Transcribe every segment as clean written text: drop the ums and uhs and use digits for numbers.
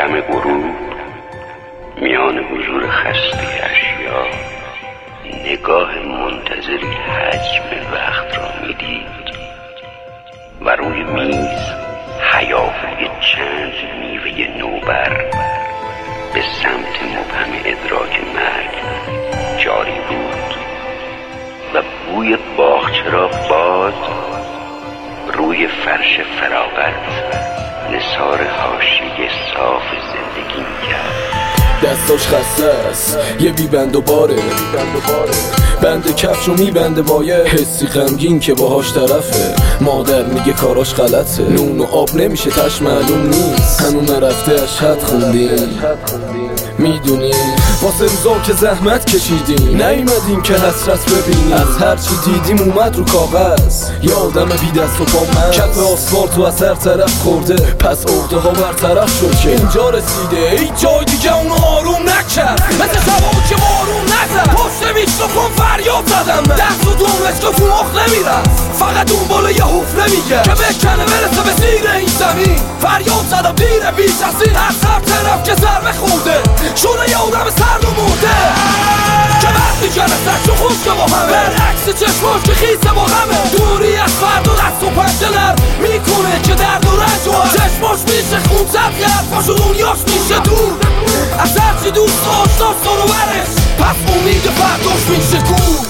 دم غروب میان حضور خسته اشیا نگاه منتظری حجم وقت را میدید و روی میز هیاهوی چند میوه نوبر به سمت مبهم ادراک مرگ جاری بود و بوی باغچرا باد روی فرش فراغت نثار حاشیه صاف زندگی میکرد. دستاش خسته است یه بی بند و باره، بند کفش رو میبنده با یه حسی غمگین که باهاش طرفه. مادر میگه کاراش غلطه، نون و آب نمیشه تش معلوم نیست، هنون نرفته اشهد خوندیم. میدونی واسه روزا که زحمت کشیدیم نیومدیم که حسرت ببینیم، از هرچی دیدیم اومد رو کاغذ. یه آدم بی دست و پا من کف آسفالت و از هر طرف خورده، پس عقده ها برطرف شد که اینجا رسیده. ای جای دیگه اونو آروم نکرد، مثل شبا که بارون نزد. پشت میکروفون فریاد زدم من، دست و دومشکا تو مخ نمیرم، فقط اون بالا یه حفره میگه که بکنه برسه به زیر این زمین. فریاد زدم دیر بیش از این، از هر طرف که ضربه خورده شونه یه آدم سرد و مرده که وقتی جلسش رو خوش که با همه برعکس چشماش که خیسه با همه. دوری از فرد و دست و پنجه نرم میکنه که درد و رنج و چشماش میشه خون زد که حرفاش و دنیاش میشه دور از هرچی دوست آشناش رو برش، پس امید فرداش میشه کور.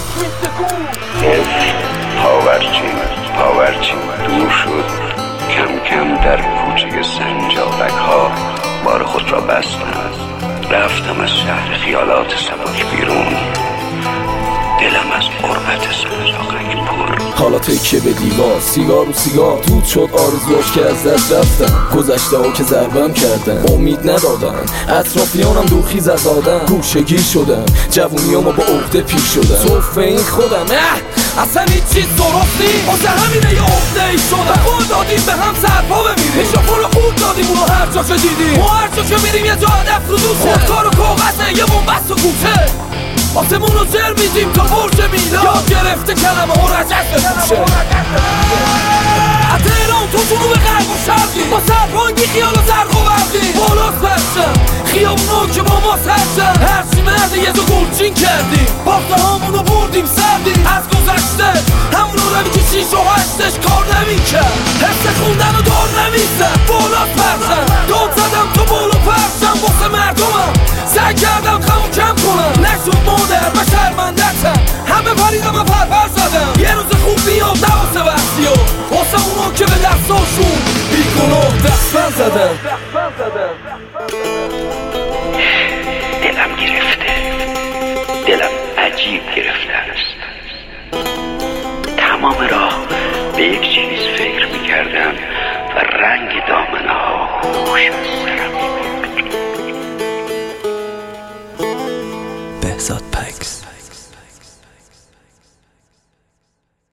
پاورچین دور شد، کم کم در کوچه سنجابک ها بار خود را بستم. رفتم از شهر خیالات سبک بیرون، دلم از قربت سنجاقک پر. حالا تکیه به دیوار، سیگار و سیگار دود شد آرزوش که از دست رفتن. گذشته ها که ضربم کردن امید ندادن، اطرافیانم دوخیز از آدم گوشه گیر شدن. جوونیامو با عقده پیر شدن، صف این خودم اصلا هیچ چیز درست نیست، واسه همینه یه عقده ای شدن. خود دادیم به هم سرپا بمیریم، میشافون رو خود دادیم اونو هر جا که دیدیم. ما هر جا که میریم یه جا هدف رو دوشه، خودکار و کاغذه یه بومبست و گوشه آسمون رو جر میدیم تا برج میلاد یاد گرفته کلمه ها رجعت بپوشه. حتی ایران تو جنوب غرب و شرقی با سرپانگی خیال و زرق و برقی بالاست پرشن خیابونا که با ما سرشن. هرچی مرده یه دو گلچین کردیم، باخته هامونو بردیم سردیم از گذشته همونو روی که 6 و 8ش کار نمیکرد. حس خوندن و دار نمیزن بالاست پرشن، داد زدم تو بالا پرشن واسه مردمم، سعی کردم خمو کم کنم نشد مادر و شرمندتم. همه پریدم و پرپر زدم، یه روز خوب بیاد نواسه وقتی ها واسه اونا که به دستاشون بیگناه دستن زدم. دلم گرفته، دلم عجیب گرفته است. تمام راه به یک چیز فکر میکردم و رنگ دامنه ها هوش از سرم میبرد. بهزاد پکس.